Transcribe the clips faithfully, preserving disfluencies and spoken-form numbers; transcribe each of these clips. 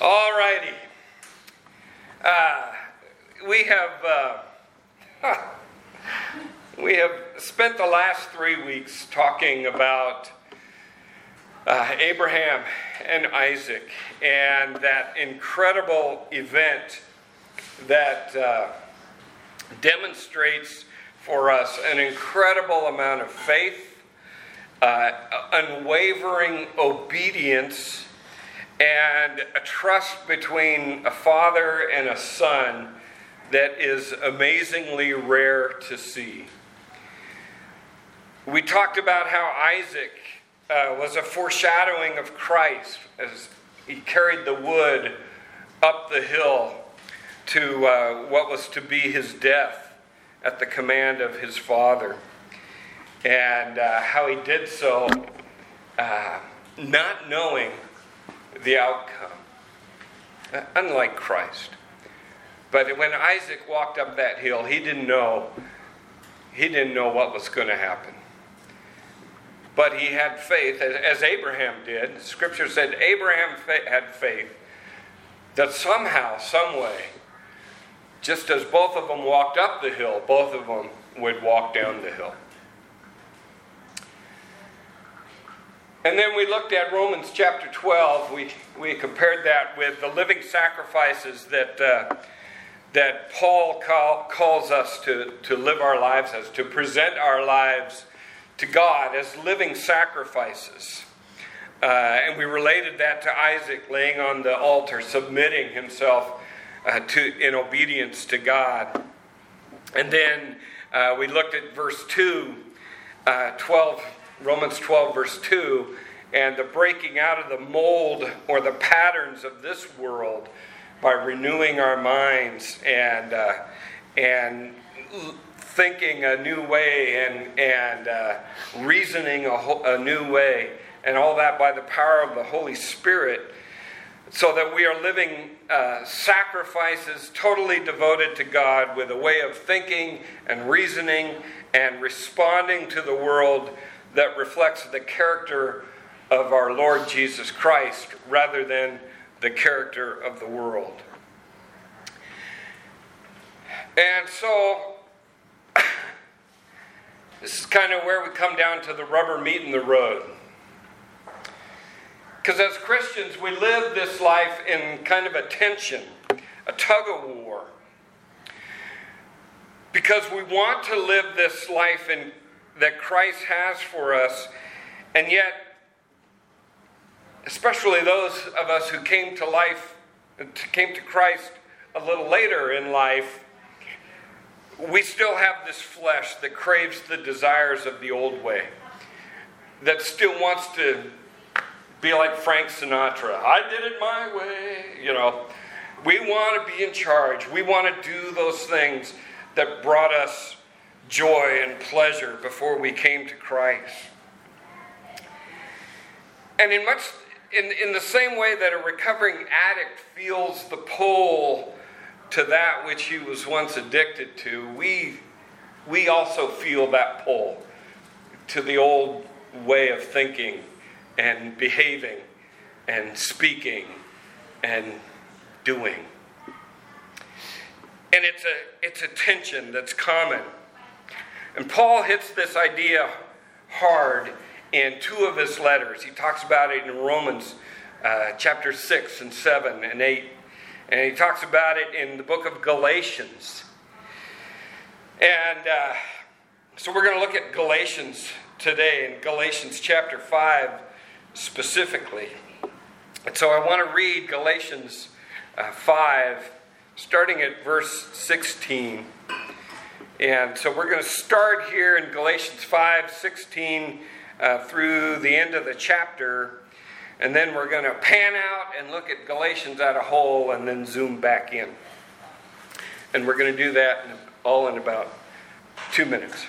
All righty. Uh, we have uh, huh, we have spent the last three weeks talking about uh, Abraham and Isaac and that incredible event that uh, demonstrates for us an incredible amount of faith, uh, unwavering obedience, and a trust between a father and a son that is amazingly rare to see. We talked about how Isaac uh, was a foreshadowing of Christ as he carried the wood up the hill to uh, what was to be his death at the command of his father. And uh, how he did so uh, not knowing the outcome, uh, unlike Christ. But when Isaac walked up that hill, he didn't know, he didn't know what was going to happen. But he had faith, as, as Abraham did. Scripture said Abraham fa- had faith that somehow, some way, just as both of them walked up the hill, both of them would walk down the hill. And then we looked at Romans chapter twelve. We we compared that with the living sacrifices that uh, that Paul call, calls us to, to live our lives as, to present our lives to God as living sacrifices. Uh, and we related that to Isaac laying on the altar, submitting himself uh, to in obedience to God. And then uh, we looked at verse two, uh, twelve. Romans twelve, verse two, and the breaking out of the mold or the patterns of this world by renewing our minds and uh, and thinking a new way and and uh, reasoning a, ho- a new way, and all that by the power of the Holy Spirit, so that we are living uh, sacrifices totally devoted to God with a way of thinking and reasoning and responding to the world that reflects the character of our Lord Jesus Christ rather than the character of the world. And so, this is kind of where we come down to the rubber meeting the road. Because as Christians, we live this life in kind of a tension, a tug of war. Because we want to live this life in that Christ has for us, and yet, especially those of us who came to life, came to Christ a little later in life, we still have this flesh that craves the desires of the old way, that still wants to be like Frank Sinatra. I did it my way, you know. We want to be in charge. We want to do those things that brought us joy and pleasure before we came to Christ. And in much in, in the same way that a recovering addict feels the pull to that which he was once addicted to, we we also feel that pull to the old way of thinking and behaving and speaking and doing. And it's a it's a tension that's common. And Paul hits this idea hard in two of his letters. He talks about it in Romans uh, chapter six and seven and eight. And he talks about it in the book of Galatians. And uh, so we're going to look at Galatians today, in Galatians chapter five specifically. And so I want to read Galatians uh, five, starting at verse sixteen. And so we're going to start here in Galatians five sixteen uh, through the end of the chapter. And then we're going to pan out and look at Galatians as a whole and then zoom back in. And we're going to do that in, all in about two minutes.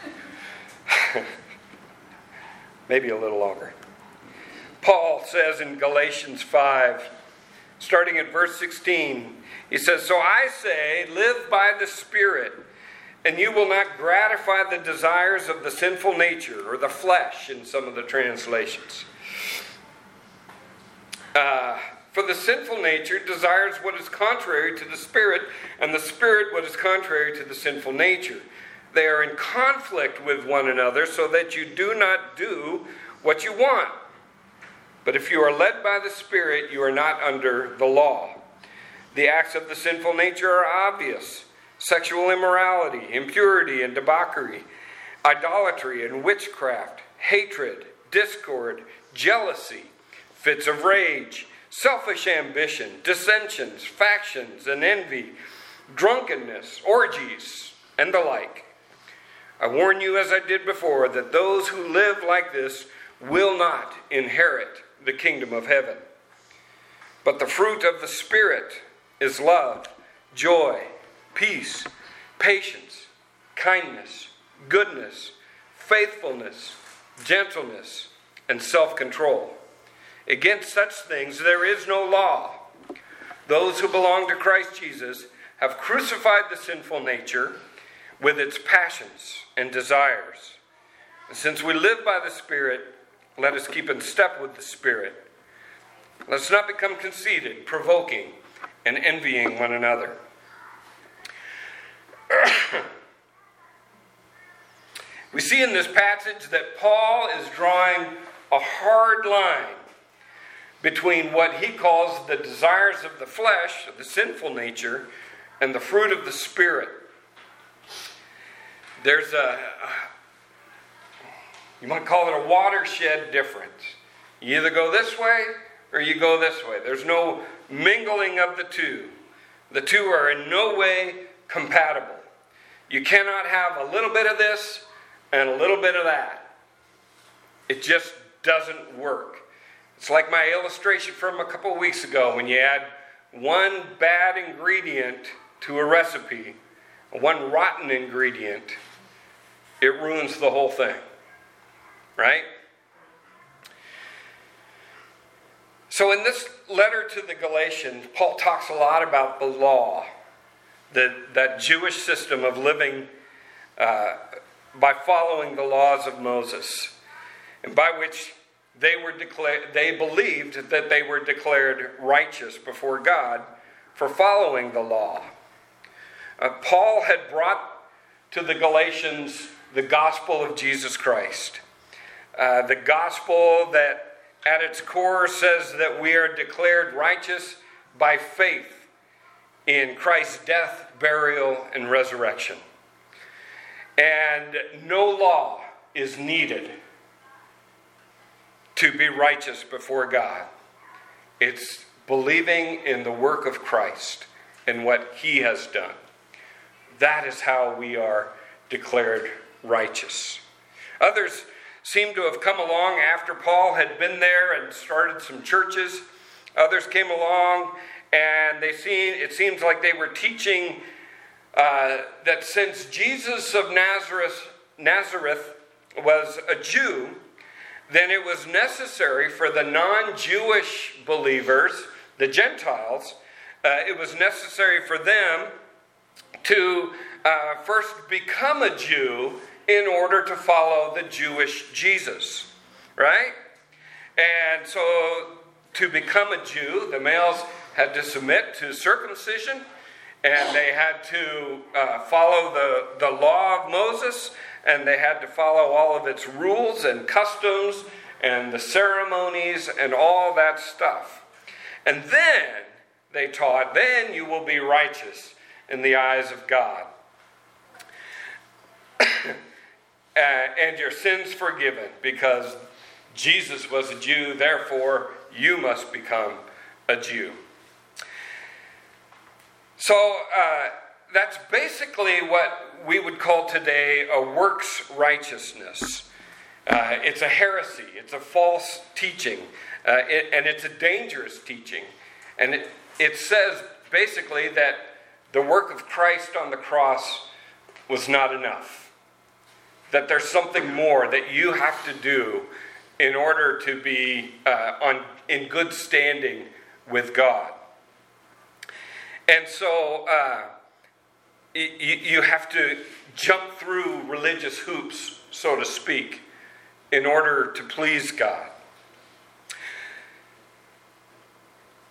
Maybe a little longer. Paul says in Galatians five, starting at verse sixteen, he says, "So I say, live by the Spirit, and you will not gratify the desires of the sinful nature," or the flesh in some of the translations. Uh, For the sinful nature desires what is contrary to the Spirit, and the Spirit what is contrary to the sinful nature. They are in conflict with one another, so that you do not do what you want. But if you are led by the Spirit, you are not under the law. The acts of the sinful nature are obvious: sexual immorality, impurity and debauchery, idolatry and witchcraft, hatred, discord, jealousy, fits of rage, selfish ambition, dissensions, factions, and envy, drunkenness, orgies, and the like. I warn you, as I did before, that those who live like this will not inherit the kingdom of heaven. But the fruit of the Spirit is love, joy, peace, patience, kindness, goodness, faithfulness, gentleness, and self-control. Against such things there is no law. Those who belong to Christ Jesus have crucified the sinful nature with its passions and desires. And since we live by the Spirit, let us keep in step with the Spirit. Let's not become conceited, provoking, and envying one another. We see in this passage that Paul is drawing a hard line between what he calls the desires of the flesh, of the sinful nature, and the fruit of the Spirit. There's a, you might call it a watershed difference. You either go this way or you go this way. There's no mingling of the two. The two are in no way compatible. You cannot have a little bit of this and a little bit of that. It just doesn't work. It's like my illustration from a couple weeks ago when you add one bad ingredient to a recipe, one rotten ingredient, it ruins the whole thing. Right? So in this letter to the Galatians, Paul talks a lot about the law, the, that Jewish system of living uh, by following the laws of Moses, and by which they were declared, they believed that they were declared righteous before God for following the law. Uh, Paul had brought to the Galatians the gospel of Jesus Christ. Uh, the gospel that at its core says that we are declared righteous by faith in Christ's death, burial, and resurrection. And no law is needed to be righteous before God. It's believing in the work of Christ and what he has done. That is how we are declared righteous. Others seem to have come along after Paul had been there and started some churches. Others came along and they seen, it seems like they were teaching uh, that since Jesus of Nazareth, Nazareth was a Jew, then it was necessary for the non-Jewish believers, the Gentiles, uh, it was necessary for them to uh, first become a Jew in order to follow the Jewish Jesus, right? And so to become a Jew, the males had to submit to circumcision, and they had to uh, follow the, the law of Moses, and they had to follow all of its rules and customs and the ceremonies and all that stuff. And then they taught, then you will be righteous in the eyes of God. uh, and your sins forgiven, because Jesus was a Jew, therefore you must become a Jew. So uh, that's basically what we would call today a works righteousness. Uh, it's a heresy. It's a false teaching. Uh, it, and it's a dangerous teaching. And it, it says basically that the work of Christ on the cross was not enough. That there's something more that you have to do in order to be uh, on in good standing with God. And so uh, you, you have to jump through religious hoops, so to speak, in order to please God.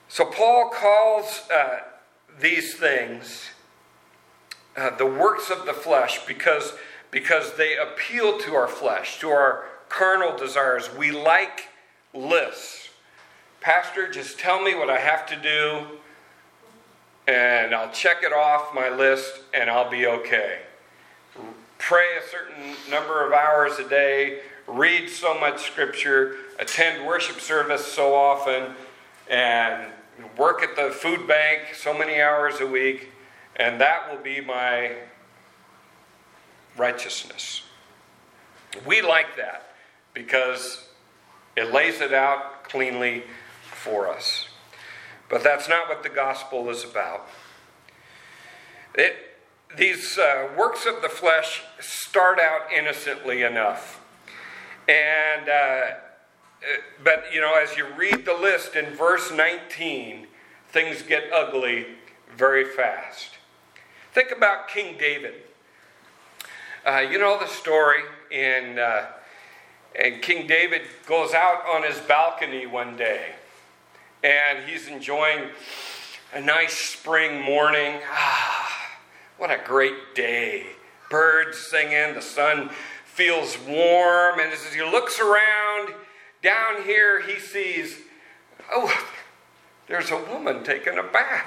So Paul calls uh, these things uh, the works of the flesh because, because they appeal to our flesh, to our carnal desires. We like lists. Pastor, just tell me what I have to do, and I'll check it off my list, and I'll be okay. Pray a certain number of hours a day, read so much scripture, attend worship service so often, and work at the food bank so many hours a week, and that will be my righteousness. We like that because it lays it out cleanly for us. But that's not what the gospel is about. It, these uh, works of the flesh start out innocently enough. And, uh, but, you know, as you read the list in verse nineteen, things get ugly very fast. Think about King David. Uh, you know the story in, uh, and King David goes out on his balcony one day, and he's enjoying a nice spring morning. Ah, what a great day. Birds singing, the sun feels warm, and as he looks around, down here he sees, oh, there's a woman taking a bath.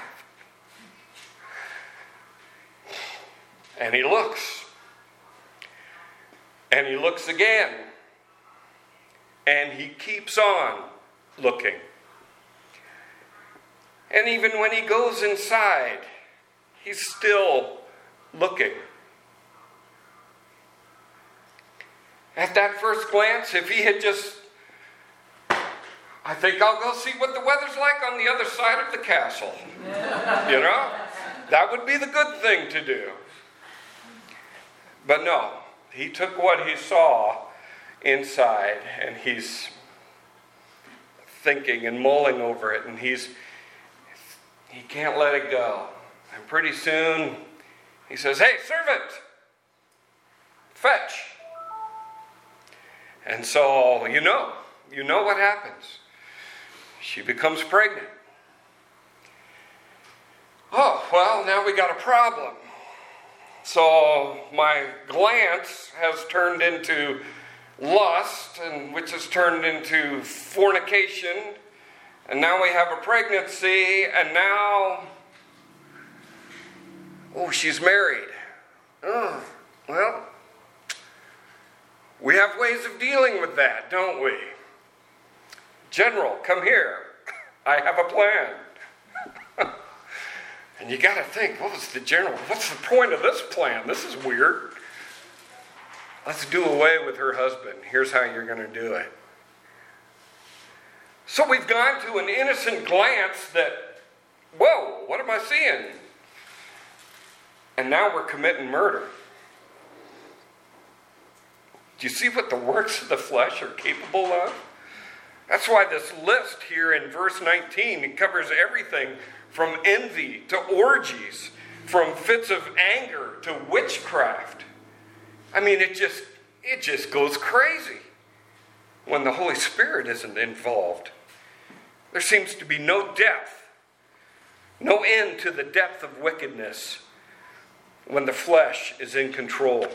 And he looks. And he looks again. And he keeps on looking. And even when he goes inside, he's still looking. At that first glance, if he had just, I think I'll go see what the weather's like on the other side of the castle. You know? That would be the good thing to do. But no, he took what he saw inside, and he's thinking and mulling over it, and he's he can't let it go. And pretty soon he says, "Hey, servant, fetch." And so you know, you know what happens. She becomes pregnant. Oh, well, now we got a problem. So my glance has turned into lust, and which has turned into fornication, and now we have a pregnancy, and now, oh, she's married. Oh, well, we have ways of dealing with that, don't we? General, come here. I have a plan. And you got to think, what was the general? What's the point of this plan? This is weird. Let's do away with her husband. Here's how you're going to do it. So we've gone to an innocent glance that, whoa, what am I seeing? And now we're committing murder. Do you see what the works of the flesh are capable of? That's why this list here in verse nineteen, it covers everything from envy to orgies, from fits of anger to witchcraft. I mean, it just it just goes crazy when the Holy Spirit isn't involved. There seems to be no depth, no end to the depth of wickedness when the flesh is in control.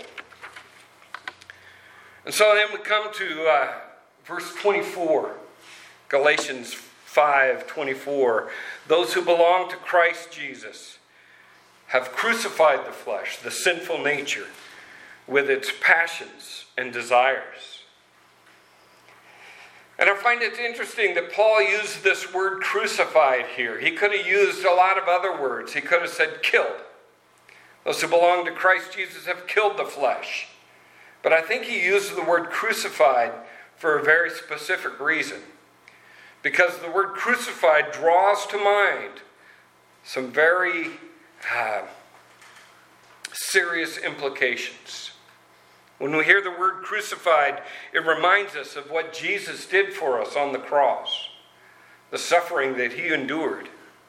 And so then we come to uh, verse twenty-four, Galatians five twenty-four. Those who belong to Christ Jesus have crucified the flesh, the sinful nature, with its passions and desires. And I find it interesting that Paul used this word crucified here. He could have used a lot of other words. He could have said killed. Those who belong to Christ Jesus have killed the flesh. But I think he used the word crucified for a very specific reason. Because the word crucified draws to mind some very uh, serious implications. When we hear the word crucified, it reminds us of what Jesus did for us on the cross, the suffering that he endured.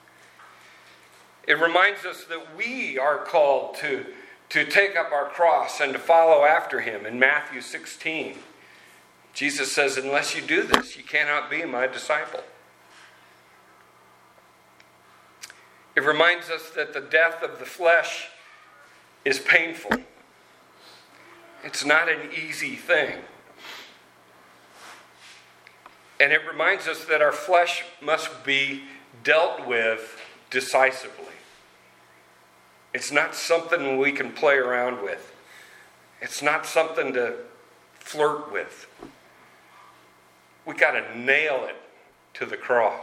It reminds us that we are called to, to take up our cross and to follow after him in Matthew sixteen. Jesus says, unless you do this, you cannot be my disciple. It reminds us that the death of the flesh is painful. It's not an easy thing. And it reminds us that our flesh must be dealt with decisively. It's not something we can play around with. It's not something to flirt with. We got to nail it to the cross.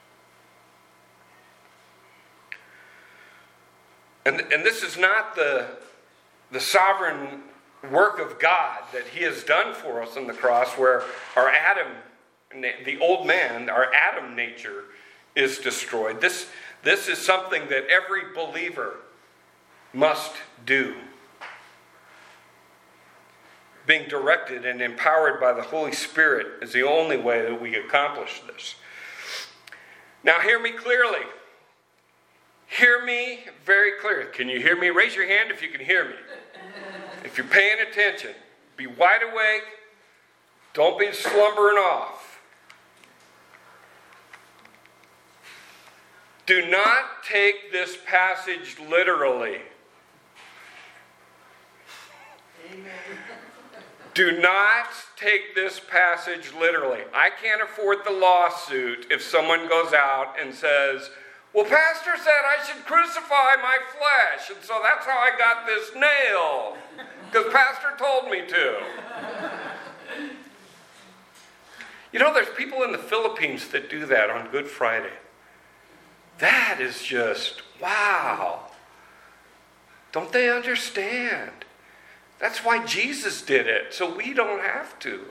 And, and this is not the, the sovereign work of God that He has done for us on the cross, where our Adam, the old man, our Adam nature is destroyed. This, this is something that every believer must do. Being directed and empowered by the Holy Spirit is the only way that we accomplish this. Now hear me clearly. Hear me very clearly. Can you hear me? Raise your hand if you can hear me. If you're paying attention, be wide awake. Don't be slumbering off. Do not take this passage literally. Amen. Do not take this passage literally. I can't afford the lawsuit if someone goes out and says, well, Pastor said I should crucify my flesh, and so that's how I got this nail, because Pastor told me to. You know, there's people in the Philippines that do that on Good Friday. That is just, wow. Don't they understand? That's why Jesus did it, so we don't have to.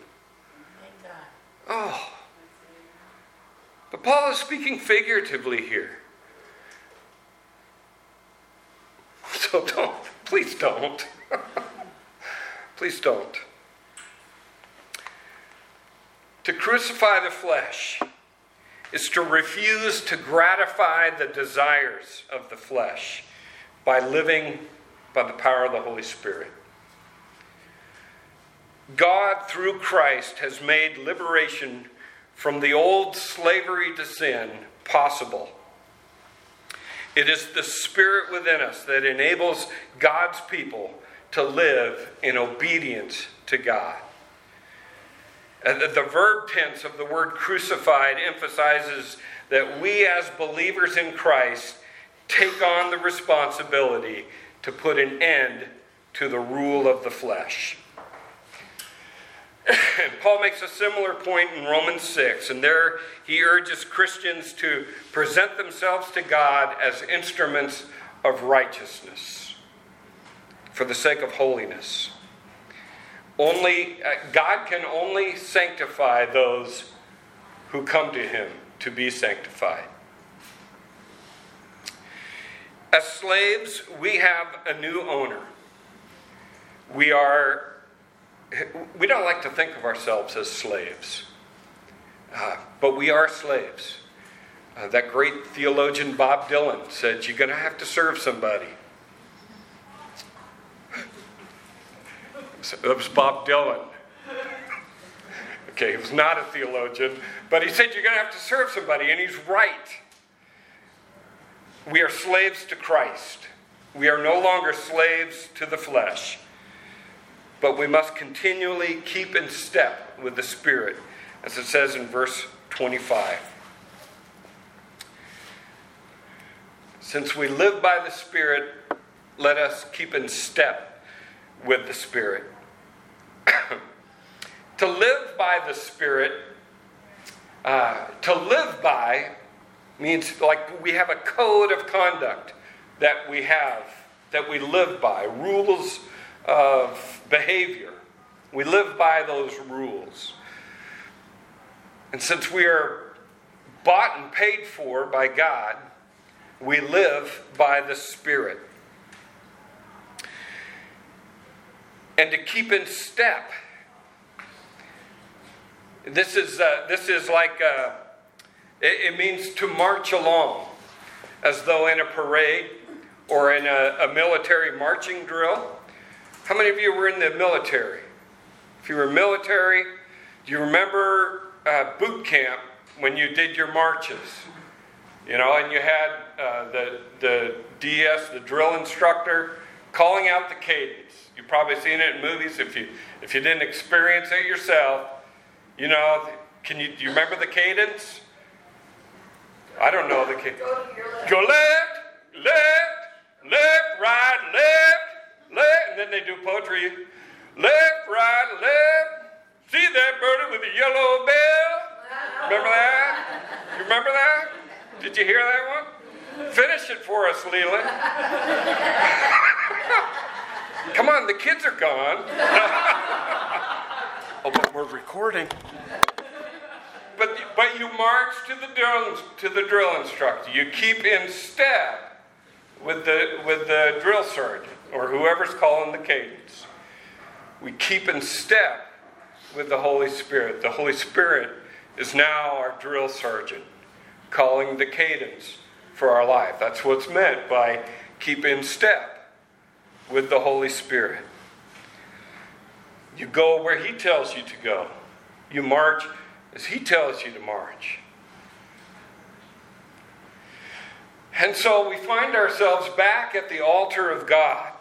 Oh. But Paul is speaking figuratively here. So don't, please don't. Please don't. To crucify the flesh is to refuse to gratify the desires of the flesh by living by the power of the Holy Spirit. God, through Christ, has made liberation from the old slavery to sin possible. It is the Spirit within us that enables God's people to live in obedience to God. And the verb tense of the word crucified emphasizes that we as believers in Christ take on the responsibility to put an end to the rule of the flesh. And Paul makes a similar point in Romans six, and there he urges Christians to present themselves to God as instruments of righteousness for the sake of holiness. Only uh, God can only sanctify those who come to Him to be sanctified. As slaves, we have a new owner. We are We don't like to think of ourselves as slaves, uh, but we are slaves. Uh, that great theologian Bob Dylan said, you're going to have to serve somebody. So that was Bob Dylan. Okay, he was not a theologian, but he said you're going to have to serve somebody, and he's right. We are slaves to Christ. We are no longer slaves to the flesh. But we must continually keep in step with the Spirit, as it says in verse twenty-five. Since we live by the Spirit, let us keep in step with the Spirit. To live by the Spirit, uh, to live by means like we have a code of conduct that we have, that we live by, rules of behavior. We live by those rules. And since we are bought and paid for by God, we live by the Spirit. And to keep in step. This is uh, this is like uh, it, it means to march along, as though in a parade or in a, a military marching drill. How many of you were in the military? If you were military, do you remember uh, boot camp when you did your marches? You know, and you had uh, the, the D S, the drill instructor, calling out the cadence. You've probably seen it in movies. If you if you didn't experience it yourself, you know, can you do you remember the cadence? I don't know the cadence. Go to your left. Go left, left, left, right, left, left, and then they do poetry. Left, right, left. See that birdie with the yellow bell? Remember that? You remember that? Did you hear that one? Finish it for us, Leland. Come on, the kids are gone. Oh, but we're recording. But but you march to the drill to the drill instructor. You keep in step with the with the drill sergeant or whoever's calling the cadence. We keep in step with the Holy Spirit. The Holy Spirit is now our drill sergeant, calling the cadence for our life. That's what's meant by keep in step with the Holy Spirit. You go where He tells you to go. You march as He tells you to march. And so we find ourselves back at the altar of God,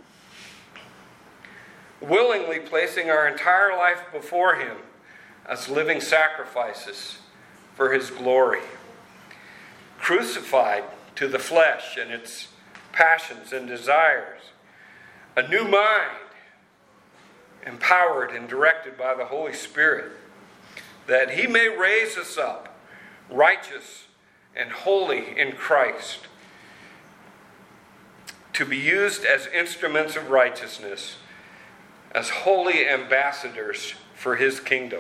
willingly placing our entire life before Him as living sacrifices for His glory. Crucified to the flesh and its passions and desires. A new mind, empowered and directed by the Holy Spirit, that He may raise us up, righteous and holy in Christ, to be used as instruments of righteousness, as holy ambassadors for His kingdom.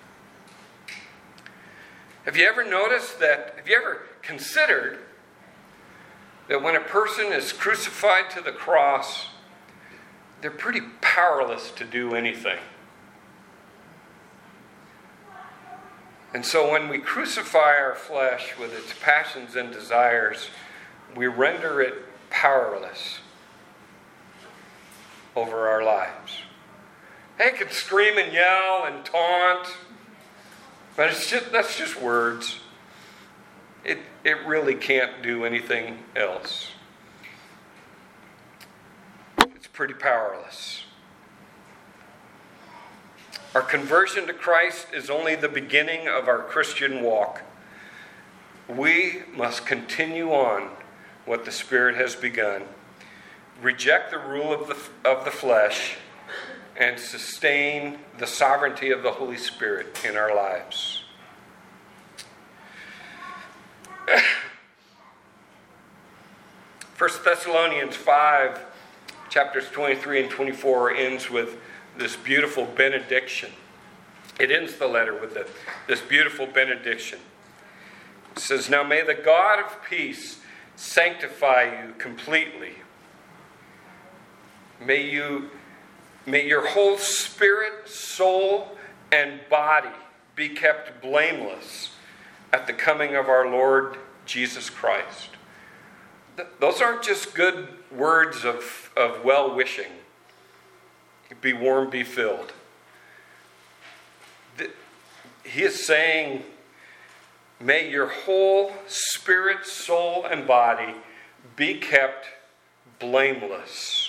Have you ever noticed that, have you ever considered that when a person is crucified to the cross, they're pretty powerless to do anything? And so when we crucify our flesh with its passions and desires, we render it powerless over our lives. They can scream and yell and taunt, but it's just that's just words. It it really can't do anything else. It's pretty powerless. Our conversion to Christ is only the beginning of our Christian walk. We must continue on what the Spirit has begun, reject the rule of the of the flesh, and sustain the sovereignty of the Holy Spirit in our lives. First Thessalonians five, chapters twenty-three and twenty-four ends with this beautiful benediction. It ends the letter with the, this beautiful benediction. It says, "Now may the God of peace sanctify you completely. May you May your whole spirit, soul, and body be kept blameless at the coming of our Lord Jesus Christ." Th- those aren't just good words of, of well-wishing. Be warm, be filled. Th- he is saying, may your whole spirit, soul, and body be kept blameless.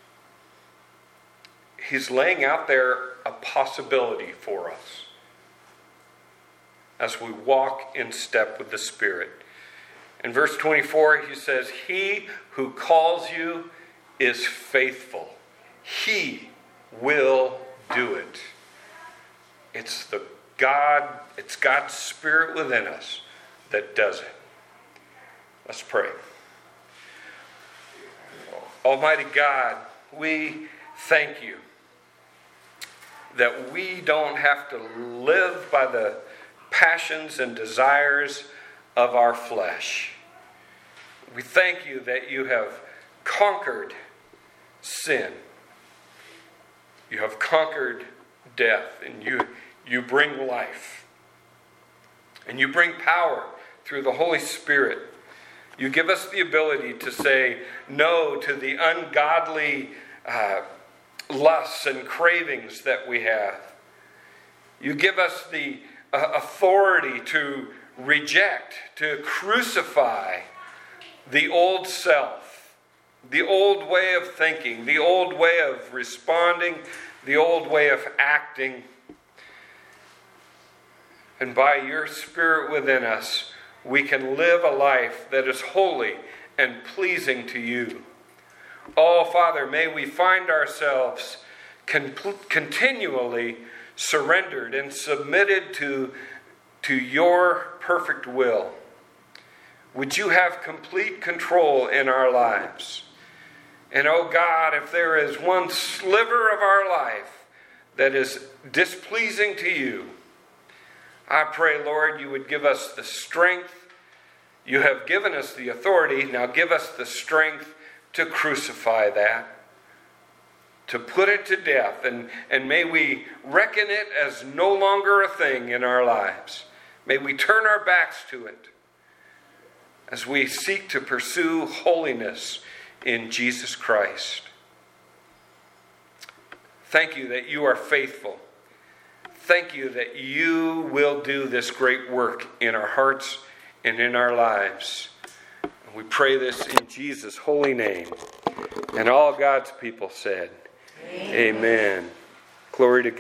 He's laying out there a possibility for us as we walk in step with the Spirit. In verse twenty-four, he says, "He who calls you is faithful. He will do it." It's the God, it's God's Spirit within us that does it. Let's pray. Almighty God, we thank you that we don't have to live by the passions and desires of our flesh. We thank you that you have conquered sin. You have conquered death, and you, you bring life. And you bring power through the Holy Spirit. You give us the ability to say no to the ungodly uh, lusts and cravings that we have. You give us the uh, authority to reject, to crucify the old self, the old way of thinking, the old way of responding, the old way of acting. And by your Spirit within us, we can live a life that is holy and pleasing to you. Oh, Father, may we find ourselves con- continually surrendered and submitted to, to your perfect will. Would you have complete control in our lives? And oh God, if there is one sliver of our life that is displeasing to you, I pray, Lord, you would give us the strength. You have given us the authority. Now give us the strength to crucify that, to put it to death. And, and may we reckon it as no longer a thing in our lives. May we turn our backs to it as we seek to pursue holiness in Jesus Christ. Thank you that you are faithful. Thank you that you will do this great work in our hearts and in our lives. We pray this in Jesus' holy name. And all God's people said, Amen. Amen. Glory to God.